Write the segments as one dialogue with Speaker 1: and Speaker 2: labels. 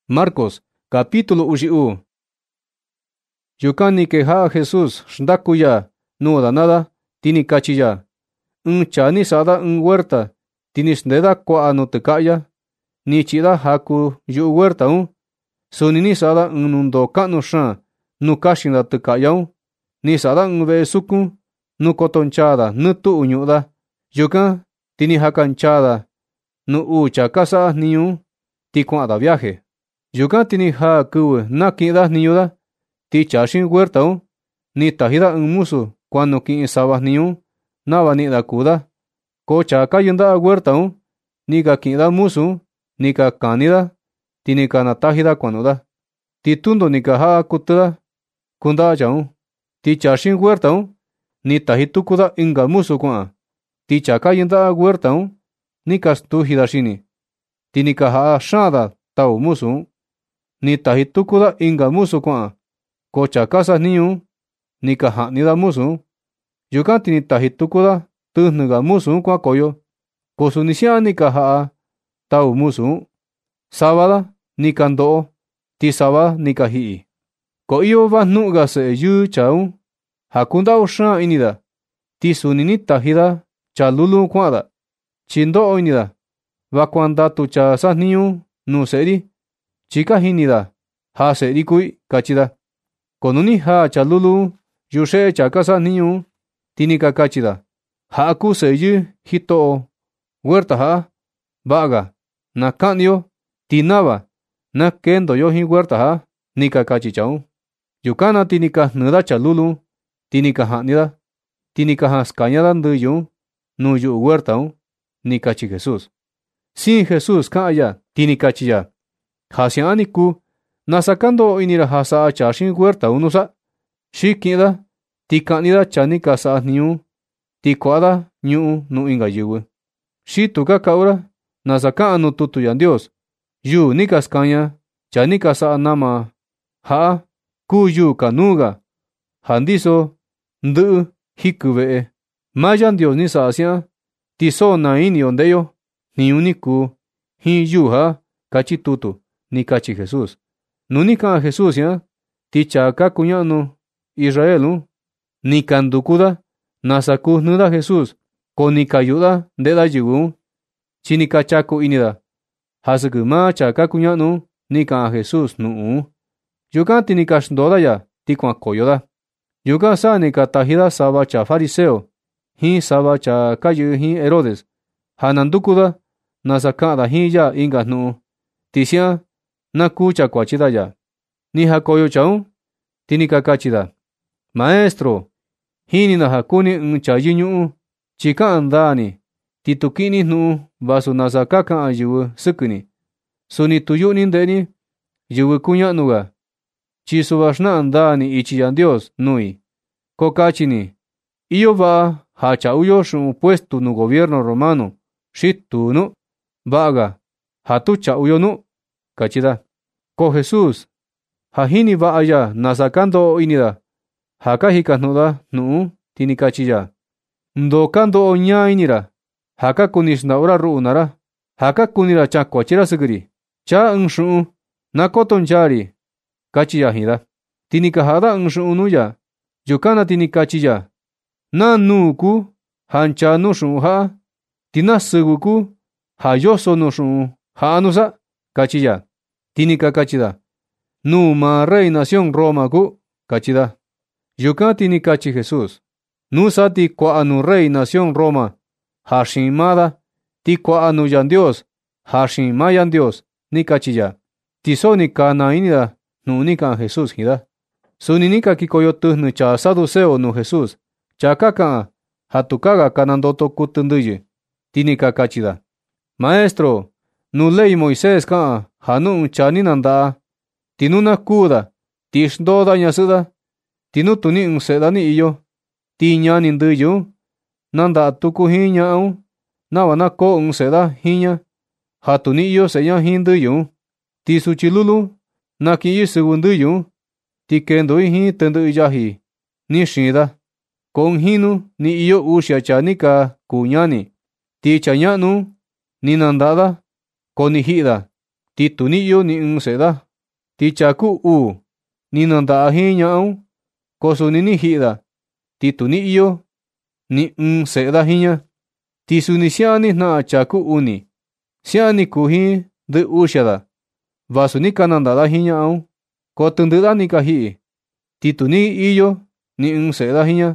Speaker 1: Marcos, capítulo uxi'u. Yukan ni keja'a Jesús xndakuya nu'u danada tini kachiya. Cha ni sa'da huerta tini xndeda kua'a nu tɨka'ya. Ni chi'da jaku yu'u huerta suni ni sa'da nundo ka'nu xaan nu kaxinda tɨka'ya ni sa'da ve'e sukun nu kotoncháda nɨ tu'u ñu'uda. Yukan tini jakancháda nu cha kasa'a jniñu ti kua'da viaje. Yukan tini jaa kɨvɨ naki'inda jniñuda. Ti chaxin huerta ni tajida musu kuanu ki'in sava jniñu nava ni'da kuuda. Ko cha ka yɨnda'a huerta ni ka ki'inda musu ni ka kanida ti ni ka natajida kuanu'uda. Ti tundo ni ka ja'a kutɨda kunda'a cha ti chaxin huerta ni taji tukuda inka musu kua'an. Ti cha ka yɨnda'a huerta ni ka stujida xini. Ti ni ka ja'a xaanda tau musu ni taji tukuda inka musu kua'an. Ko cha ka sajniñu ni ka ja'nida musu. Yukan ti ni taji tukuda tɨjnɨga musu kuankoyo. Ko suni sia'a ni ka ja'a tau musu. Savada ni ka ndo'o, ti sava ni ka ji'i. Ko iyo vajnu'uga se'e yɨɨ cha ja kunda'u xaan inida. Ti suni ni tajida cha lulu kua'da. Chi ndo'o inida va kuandatu cha sajniñu nuu se'eri. Chi ka jinida ja se'eri ku'i, kachida. Ko nu ni jaa cha lulu yuxe'e cha ka sajniñu ti ni ka kachida: Ja'a kuu se'e yɨɨ jito'o huerta ja'a. Va'aga, na ka'niyo ti nava na kendoyo jin huerta ja'a, ni ka kachi cha Yukan na ti ni ka jnɨda cha lulu ti ni ka ja'nida. Ti ni ka jaskañada ndɨyɨ nuu yu'u huerta ni kachi Jesús. Siin Jesús ka'an ya ti ni kachi ya: Ja sia'a ni kuu, ¿nasa ka ndo'o inira ja sa'a chaxin huerta nusa? Xi ki'inda ti ka'nida cha ni ka sa'a jniñu ti kua'ada ñu'u nuu inka yɨvɨ. Xi tu ka ka'ura nasa ka'an nuu tutu Yandios: Yuu ni ka skaña cha ni ka sa'a nama ja'a kuu yuu kanuuga ja ndiso ndɨ'ɨ jikɨ ve'e. Maa Yandios ni sa'a sia'an ti so naa iniyo nde'eyo jniñu ni kuu jin yuu ja'a, kachi tutu, ni kachi Jesús. Nu ni ka'an Jesús sia'an, ti cha ka kuña'nu Israel ni ka ndukuda nasa kuu jnɨda Jesús. Ko ni ka yu'uda nde'eda yɨvɨ chi ni ka chaku inida ja sɨkɨ maa cha ka kuña'nu ni ka'an Jesús nu'u. Yukan ti ni ka xndoda ya ti kuankoyoda. Yukan sa ni ka tajida sava cha fariseo jin sava cha ka yɨ'ɨ jin Herodes ja nandukuda nasa ka'anda jin ya inka jnu'u. Ti sia'an na kuu cha kuachida ya. Ni jakoyo cha ti ni ka kachida: Maestro, jinina ja kuu ni cha yɨñu'u, chi ka'an ndaa ni ti tu ki'in ni jnu'u vasu nasa ka ka'an yɨvɨ sɨkɨ ni. Suni tu yu'u ni nde'e ni yɨvɨ kuña'nuga, chi suva xna'a ndaa ni ichi Yandios nui. Ko kachi ni: Iyo va'a ja cha'uyo xu'un puestu nu gobierno romano, xi tuu nu. Va'aga ja tu cha'uyo nu, kachida. Ko Jesús ja jini va'a ya nasa ka ndo'o inida ja ka jikajnu'uda jnu'u, ti ni kachi ya: Ndo ka ndo'o ñaa inira ja ka kuni xnda'ura ru'u naa ra, ja ka kunira chankuachira sɨkɨ ri. Chaa ɨɨn xu'un na kotonchaa ri, kachi ya jiinda. Ti ni ka ja'ada ɨɨn xu'un nuu ya. Yukan na ti ni kachi ya: ¿Na nuu kuu ja nchaa nuu xu'un ja'a? Ti ¿na sɨvɨ kuu ja yoso nuu xu'un ja'a nusa? Kachi ya. Ti ni ka kachida: Nuu maa rey nación Roma kuu, kachida. Yukan ti ni kachi Jesús: Nusa ti kua'a nuu rey nación Roma ja xiin maa da, ti kua'a nuu Yandios ja xiin maa Yandios, ni kachi ya. Ti so ni ka naa inida jnu'u ni ka'an Jesús jiinda. Suni ni ka kikoyo tɨjnɨ cha saduceo nuu Jesús, cha ka ka'an ja tukaga kanandoto kutɨ ndɨyɨ. Ti ni ka kachida: Maestro, nu ley Moisés ka'an ja nu ɨɨn cha ni nanda'a, ti nu na kuu da ti xndooda ñasɨ'ɨ da, ti nu tu ni ɨɨn se'e da ni iyo, ti ñani ndɨyɨ nanda'a tuku jin ña'a nava na koo ɨɨn se'e da jin ña ja tu ni iyo se'e ña jin ndɨyɨ. Ti suchi lulu naki'in yɨ sɨvɨ ndɨyɨ ti kendo jin tɨndɨ'ɨ yaji ni xiin da. Ko ɨɨn jinu ni iyo uxia cha ni ka kuu ñani. Ti cha ña'nu ni nanda'a da, ko ni ji'i da. ti tu ni iyo ni se'eda, ti chaku ni nanda'a jin ña'un, ko suni ni ji'da, ti tu ni iyo ni se'eda jiña, ti suni sia'a ni jna'a chaku ni, sia'a ni kuu jin ndɨ uxia-da, vasu ni ka nanda'da jin ña'un, ko tɨndɨ'ɨ-da ni ka ji'i, ti tu ni iyo ni se'eda jiña,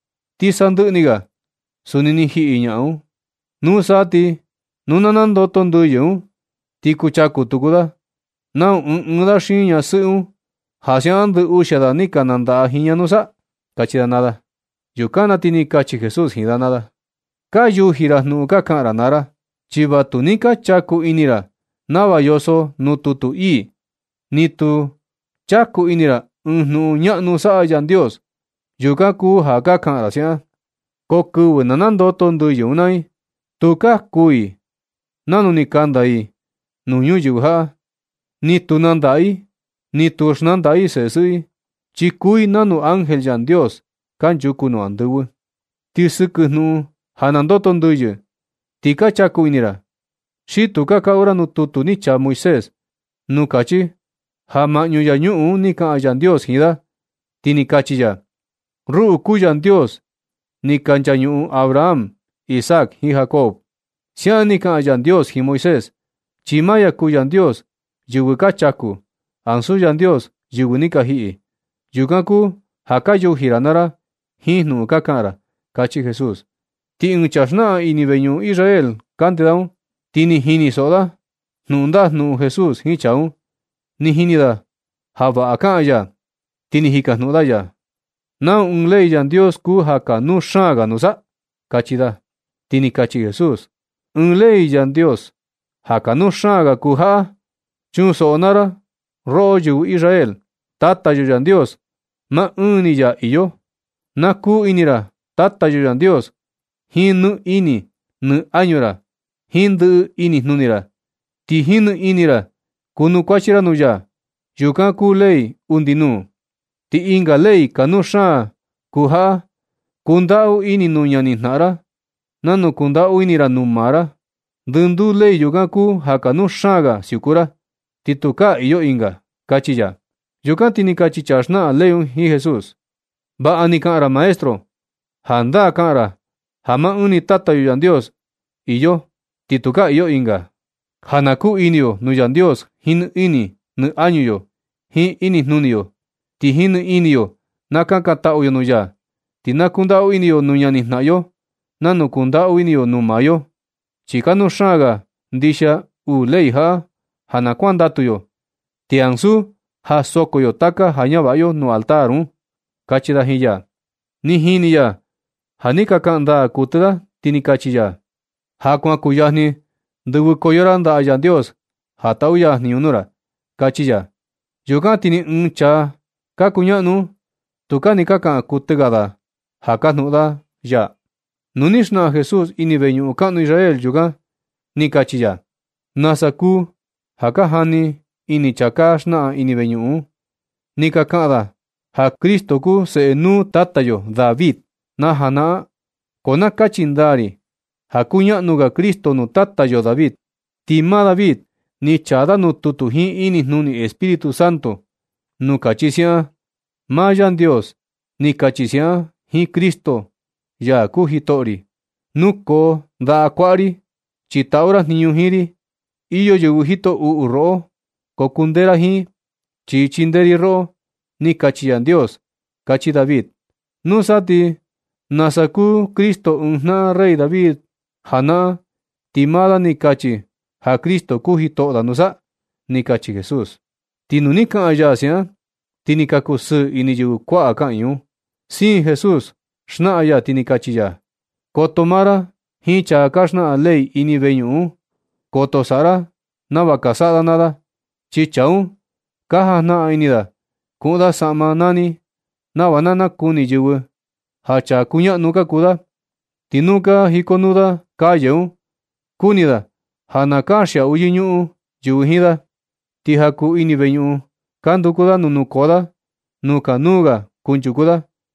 Speaker 1: ti sandɨ'ɨ-ni-ga suni ni ji'i ña'un. Nusa ti nu na nandoto ndɨyɨ-un, ti kuchaku tuku-da, nau ɨɨn-da xiin ñasɨ'ɨ-un ja sia'a ndɨ uxia-da ni ka nanda'a jiña nusa, kachi-da nada. Yukan na ti ni kachi Jesús ji'in-da nada: ―Ka yuji-ra jnu'un ka ka'an-ra naa-ra, chi va tu ni ka chaku ini-ra nava yoso nu tutu ii, ni tu chaku ini-ra ɨɨn jnu'un ña'nu sa'a Yandios. Yukan kuu ja ka ka'an-ra sia'a. Ko kɨvɨ na nandoto ndɨyɨ-un nai, tu ka kuu-i nanu ni kanda-i nuu ñuyɨvɨ ja'a, ni tu nanda'a-i, ni tu xnanda'a-i se'e sɨ'ɨ-i, chi kuu-i nanu ángel Yandios kanchuku nuu andɨvɨ. Ti sɨkɨ jnu'un ja nandoto ndɨyɨ, ti ka chaku ini-ra, xi tu ka ka'u-ra nu tutu ni chaa Moisés, nu kachi ja ma'ñu yañu'u ni ka'an Yandios ji'in-da, ti ni kachi ya: Ru'u kuu Yandios ni ka nchañu'u Abraham, Isaac jin Jacob. Sia'a ni ka'an Yandios jin Moisés, chi maya kuu Yandios yɨvɨ ka chaku, ansu Yandios yɨvɨ ni ka ji'i. Yukan kuu ja ka yuji-ra naa-ra jin jnu'un ka ka'an-ra ―kachi Jesús. Ti ɨɨn chaa xna'a ini veñu'u Israel kante-da un, ti ni jini so'o-da jnu'un ndajnu'un Jesús jin chaa un. Ni jini-da ja va'a ka'an ya, ti ni jikajnu'u-da ya: ―¿Nau ɨɨn ley Yandios kuu ja kanuu xaan-ga nusa? ―kachi-da. Ti ni kachi Jesús: ―Ɨɨn ley Yandios ja kanuu xaan-ga kuu ja'a: Chunso'o naa-ra, ro'o yɨvɨ Israel, Tata yo Yandios, maa ɨɨn-ni ya iyo. Na kuu ini-ra Tata yo Yandios jin nɨ ini nɨ añu-ra, jin ndɨ'ɨ inijnuni-ra, ti jin nɨ ini-ra kunukuachi-ra nuu ya. Yukan kuu ley undi nuu. Ti inga ley kanuu xaan kuu ja'a: Kunda'u ini nuu ñani jna'a-ra, nanu kunda'u ini-ra nuu maa-ra. Ndɨnduu ley yukan kuu ja kanuu xaan-ga siuku-ra, ti tu ka iyo inga ―kachi ya. Yukan ti ni kachi chaa xna'a ley un jin Jesús: ―Va'a ni ka'an-ra Maestro, jandaa ka'an-ra ja maa ɨɨn-ni Tata yo Yandios iyo, ti tu ka iyo inga. Ja na kuu ini-yo nuu Yandios jin nɨ ini nɨ añu-yo, jin inijnuni-yo, ti jin nɨ ini-yo na kakan-ta'u-yo nuu ya, ti na kunda'u ini-yo nuu ñani jna'a-yo, nanu kunda'u ini-yo nuu maa yo. Chi kanuu xaan-ga ndixia uu ley ja'a ja na kuandatu-yo, ti ansu ja soko-yo taka ja ñava'a-yo nuu altar un ―kachi-da jin ya. Ni jini ya ja ni ka ka'an ndaa kuɨtɨ-da, ti ni kachi ya: ―Ja kuan kuyajni ndɨvɨkoyo-ra nda'a Yandios ja ta'u ya jniñu nuu‑ra ―kachi ya. Yukan ti ni ɨɨn chaa ka kuña'nu tu ka ni ka ka'an kuɨtɨ‑ga‑da ja kajnu'u‑da ya. Nu ni xna'a Jesús ini veñu'u ka'nu Israel yukan, ni kachi ya: ―¿Nasa kuu ja ka jani ini chaa ka xna'a ini veñu'u? Ni ka ka'an‑da ja Cristo kuu se'e nuu tata yo David na jana'a. Ko na kachi ndaa‑ri ja kuña'nu‑ga Cristo nuu tata yo David. Ti maa David ni chaa‑da nuu tutu jin inijnuni Espíritu Santo, nuu kachi sia'a: Maa Yandios ni kachi sia'a jin Cristo, ya kuu Jito'o‑ri: Nukoo nda'a kua'a‑ri, chi ta'u‑ra jniñu jin‑ri. Iyo yɨvɨ jito u'u ro'o, ko kundee‑ra jin, chi chindee‑ri ro'o, ni kachi Yandios ―kachi David. Nusa ti nasa kuu Cristo ɨɨn jna'a rey David jana'a, ti maa‑da ni kachi ja Cristo kuu Jito'o‑da nusa ―ni kachi Jesús. Ti nu ni ka'an ya sia'a, ti ni ka kusɨɨ ini yɨvɨ kua'a ka'in un. Siin Jesús xna'a ya, ti ni kachi ya: ―Koto maa‑ra jin chaa ka xna'a ley ini veñu'u un. Koto sa'a‑ra nava ka sa'a‑da naa‑da, chi chaa un ka jajna'a ini‑da ku'un‑da sa'ma nani nava na nakuni yɨvɨ ja chaa kuña'nu ka kuu‑da. Ti nu ka jikonuu‑da calle un, kuni‑da ja na kanxia'u yɨñu'u yɨvɨ jin‑da. Ti ja kuu ini veñu'u ka nduku‑da nu nukoo‑da nuu kanuu‑ga kunchuku‑da.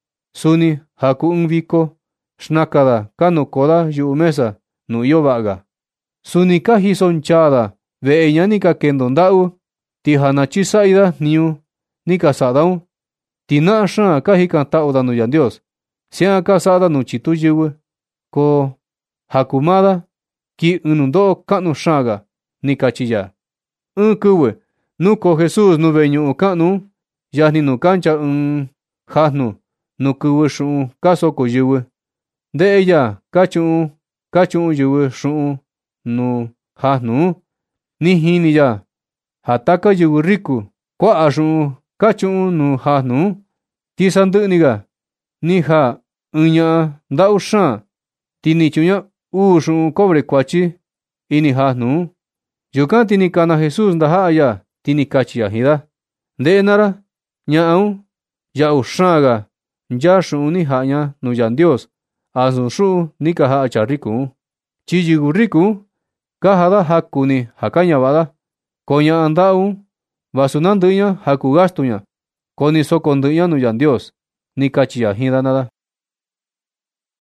Speaker 1: Suni ja kuu ɨɨn viko xnaka‑da ka nukoo‑da yu'u mesa nuu iyo va'a‑ga. Suni ka jiso nchaa‑da Ve'e ña ni ka kendo nda'u, ti jana chisa'i niñu ni ka sa'daun, ti na'a xaan ka jikan ta'u nu Yandios, sia'an ka sa'a nu chitu yɨvɨ, ko ja kuu maa ki ɨɨn nundo'o ka'nu xaan ―ni kachi ya. Ɨɨn kɨvɨ nukoo Jesús nu ve'e ñu'un ka'nu yajni nu kancha ɨɨn jajnu nu kɨvɨ xu'un ka soko yɨvɨ. Nde'e ya ka chu'un yɨvɨ xu'un nu jajnu. Ni jini ya ja taka yɨvɨ riku kua'a xu'un ka chu'un nu jajnu. Ti sandɨ'ɨ‑ni‑ga ni jaa ɨɨn ña'a nda'u xaan, ti ni chu'un ña uu xu'un cobre kuatyi ini jajnu. Yukan ti ni kana Jesús ndaja'a ya, ti ni kachi ya jin da: ―Nde'e naa ra, ña'an ya'u xaan nyaa xu'un ni ja'a ña nuu Yandios asu xu'un ni ka ja'a chaa riku un. Chi yɨvɨ riku ka ja'a jaku‑ni ja ka ñava'a da. Ko ña'a nda'u vasu nandɨ'ɨ ña jaku gastu ña, ko ni soko ndɨ'ɨ ña nuu Yandios ―ni kachi ya jin da naa da.